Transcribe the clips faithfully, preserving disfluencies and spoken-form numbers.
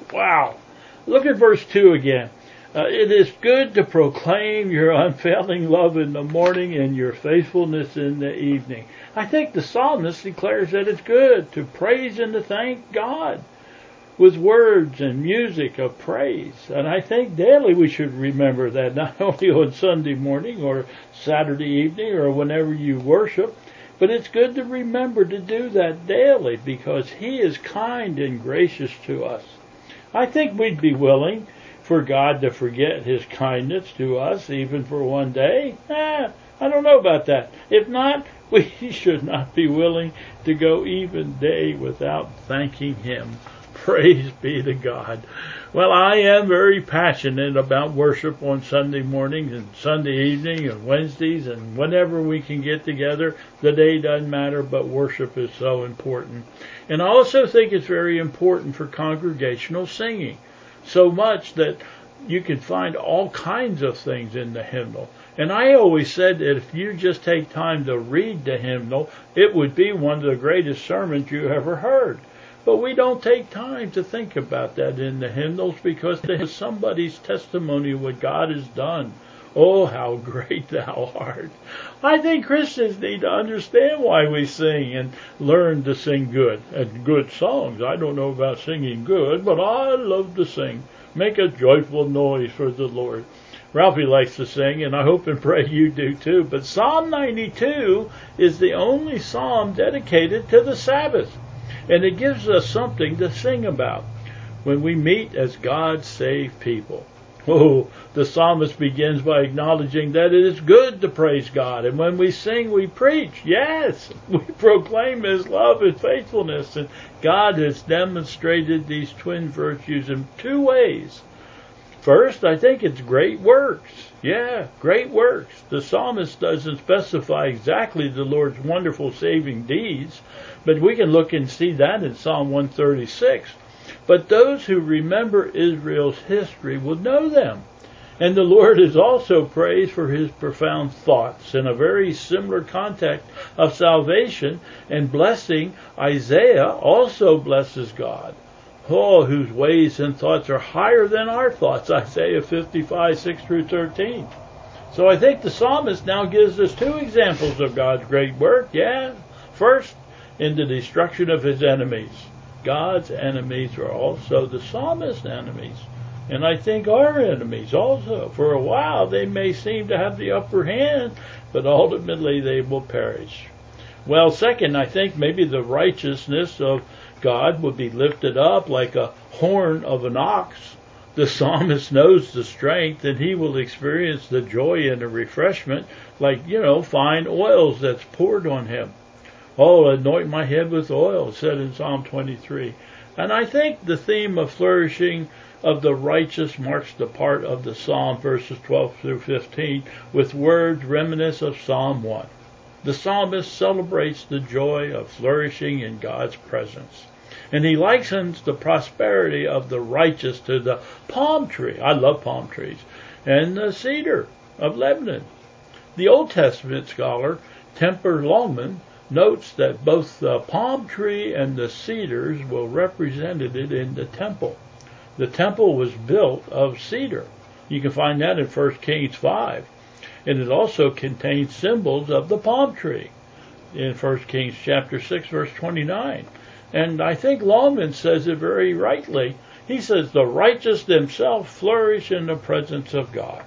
Wow. Look at verse two again. Uh, it is good to proclaim your unfailing love in the morning and your faithfulness in the evening. I think the psalmist declares that it's good to praise and to thank God with words and music of praise. And I think daily we should remember that, not only on Sunday morning or Saturday evening or whenever you worship, but it's good to remember to do that daily because He is kind and gracious to us. I think we'd be willing for God to forget His kindness to us even for one day. Eh, I don't know about that. If not, we should not be willing to go even a day without thanking Him. Praise be to God. Well, I am very passionate about worship on Sunday mornings and Sunday evening and Wednesdays and whenever we can get together. The day doesn't matter, but worship is so important. And I also think it's very important for congregational singing. So much that you can find all kinds of things in the hymnal. And I always said that if you just take time to read the hymnal, it would be one of the greatest sermons you ever heard. But we don't take time to think about that in the hymnals because there's somebody's testimony of what God has done. Oh, how great thou art. I think Christians need to understand why we sing and learn to sing good and good songs. I don't know about singing good, but I love to sing. Make a joyful noise for the Lord. Ralphie likes to sing, and I hope and pray you do too. But Psalm ninety-two is the only psalm dedicated to the Sabbath. And it gives us something to sing about when we meet as God's saved people. Oh, the psalmist begins by acknowledging that it is good to praise God. And when we sing, we preach. Yes, we proclaim His love and faithfulness. And God has demonstrated these twin virtues in two ways. First, I think it's great works. Yeah, great works. The psalmist doesn't specify exactly the Lord's wonderful saving deeds, but we can look and see that in Psalm one thirty-six. But those who remember Israel's history will know them. And the Lord is also praised for His profound thoughts. In a very similar context of salvation and blessing, Isaiah also blesses God. Oh, whose ways and thoughts are higher than our thoughts, Isaiah fifty-five, six through thirteen. So I think the psalmist now gives us two examples of God's great work. Yeah, first, in the destruction of His enemies. God's enemies are also the psalmist's enemies. And I think our enemies also. For a while they may seem to have the upper hand, but ultimately they will perish. Well, second, I think maybe the righteousness of God will be lifted up like a horn of an ox. The psalmist knows the strength, and he will experience the joy and the refreshment like, you know, fine oils that's poured on him. Oh, anoint my head with oil, said in Psalm twenty-three. And I think the theme of flourishing of the righteous marks the part of the psalm, verses twelve through fifteen, with words reminiscent of Psalm one. The psalmist celebrates the joy of flourishing in God's presence. And he likens the prosperity of the righteous to the palm tree. I love palm trees. And the cedar of Lebanon. The Old Testament scholar, Temper Longman, notes that both the palm tree and the cedars were represented in the temple. The temple was built of cedar. You can find that in First Kings five. And it also contains symbols of the palm tree in First Kings chapter six, verse twenty-nine. And I think Longman says it very rightly. He says, the righteous themselves flourish in the presence of God.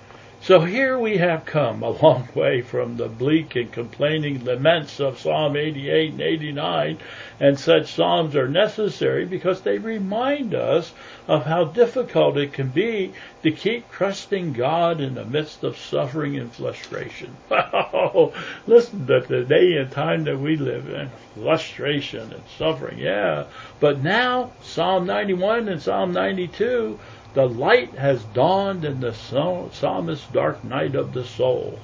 So here we have come a long way from the bleak and complaining laments of Psalm eighty-eight and eighty-nine, and such psalms are necessary because they remind us of how difficult it can be to keep trusting God in the midst of suffering and frustration. Listen to the day and time that we live in. Frustration and suffering, yeah. But now, Psalm ninety-one and Psalm ninety-two, the light has dawned in the psalmist's dark night of the soul.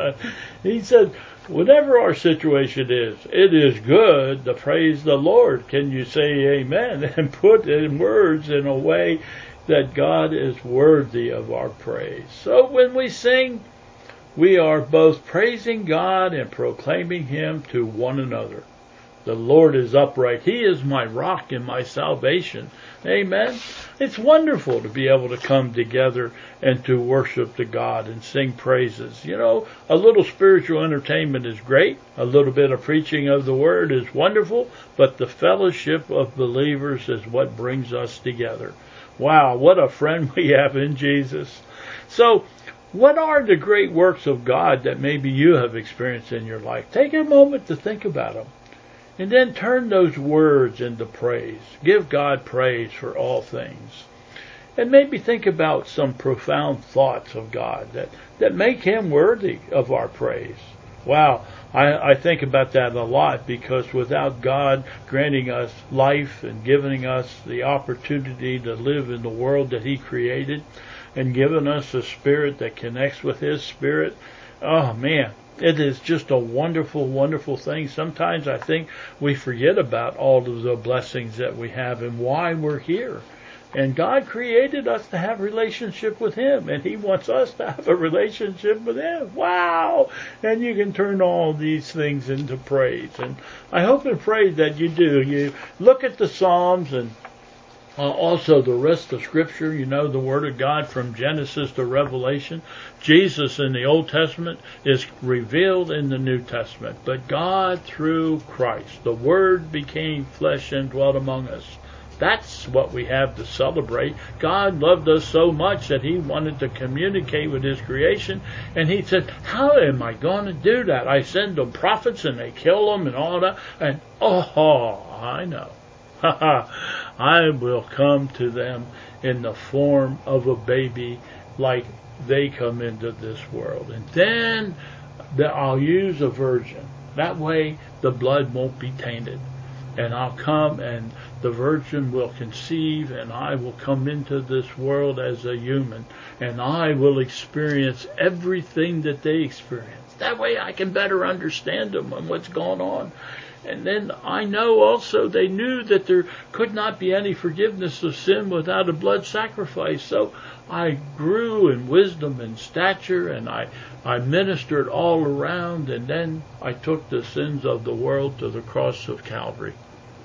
He said, whatever our situation is, it is good to praise the Lord. Can you say amen? And put in words in a way that God is worthy of our praise. So when we sing, we are both praising God and proclaiming Him to one another. The Lord is upright. He is my rock and my salvation. Amen. It's wonderful to be able to come together and to worship the God and sing praises. You know, a little spiritual entertainment is great. A little bit of preaching of the Word is wonderful. But the fellowship of believers is what brings us together. Wow, what a friend we have in Jesus. So, what are the great works of God that maybe you have experienced in your life? Take a moment to think about them. And then turn those words into praise. Give God praise for all things. And maybe think about some profound thoughts of God that, that make Him worthy of our praise. Wow, I, I think about that a lot, because without God granting us life and giving us the opportunity to live in the world that He created and giving us a spirit that connects with His spirit, oh man, it is just a wonderful, wonderful thing. Sometimes I think we forget about all of the blessings that we have and why we're here. And God created us to have a relationship with Him, and He wants us to have a relationship with Him. Wow! And you can turn all these things into praise. And I hope and pray that you do. You look at the Psalms and Uh, also the rest of Scripture, you know, the Word of God from Genesis to Revelation. Jesus in the Old Testament is revealed in the New Testament. But God, through Christ, the Word became flesh and dwelt among us. That's what we have to celebrate. God loved us so much that He wanted to communicate with His creation. And He said, how am I going to do that? I send them prophets and they kill them and all that. And, oh, I know. I will come to them in the form of a baby like they come into this world. And then the, I'll use a virgin. That way the blood won't be tainted. And I'll come and the virgin will conceive, and I will come into this world as a human. And I will experience everything that they experience. That way I can better understand them and what's going on. And then I know also they knew that there could not be any forgiveness of sin without a blood sacrifice. So I grew in wisdom and stature, and I, I ministered all around, and then I took the sins of the world to the cross of Calvary.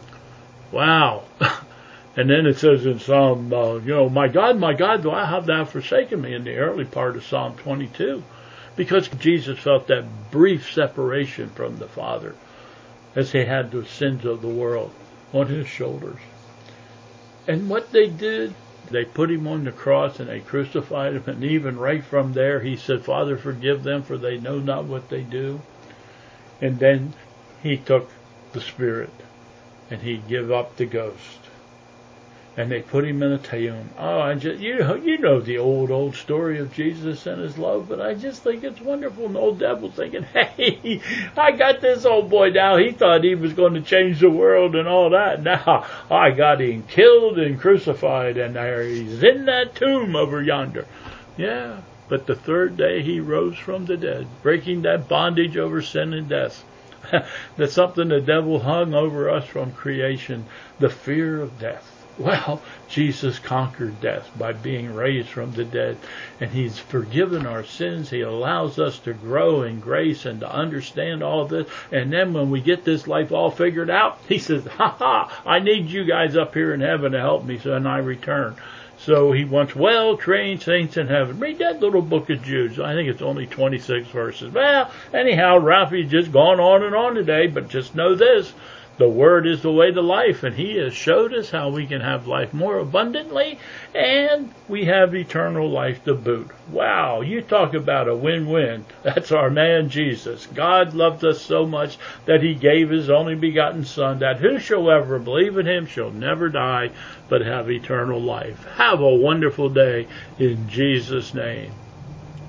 Wow. And then it says in Psalm, uh, you know, my God, my God, why have thou forsaken me, in the early part of Psalm twenty-two? Because Jesus felt that brief separation from the Father, as He had the sins of the world on His shoulders. And what they did, they put Him on the cross and they crucified Him. And even right from there, He said, Father, forgive them, for they know not what they do. And then He took the Spirit and He gave up the ghost. And they put Him in a tomb. Oh, I just, you know, you know the old, old story of Jesus and His love, but I just think it's wonderful. And the old devil thinking, hey, I got this old boy now. He thought he was going to change the world and all that. Now I got him killed and crucified, and there he's in that tomb over yonder. Yeah, but the third day He rose from the dead, breaking that bondage over sin and death. That's something the devil hung over us from creation, the fear of death. Well, Jesus conquered death by being raised from the dead, and He's forgiven our sins. He allows us to grow in grace and to understand all of this. And then when we get this life all figured out, He says, ha ha, I need you guys up here in heaven to help me so when I return. So He wants well-trained saints in heaven. Read that little book of Jude. I think it's only twenty-six verses. Well, anyhow, Ralphie's just gone on and on today, but just know this. The Word is the way to life, and He has showed us how we can have life more abundantly, and we have eternal life to boot. Wow, you talk about a win-win. That's our man Jesus. God loved us so much that He gave His only begotten Son, that whosoever believe in Him shall never die, but have eternal life. Have a wonderful day in Jesus' name.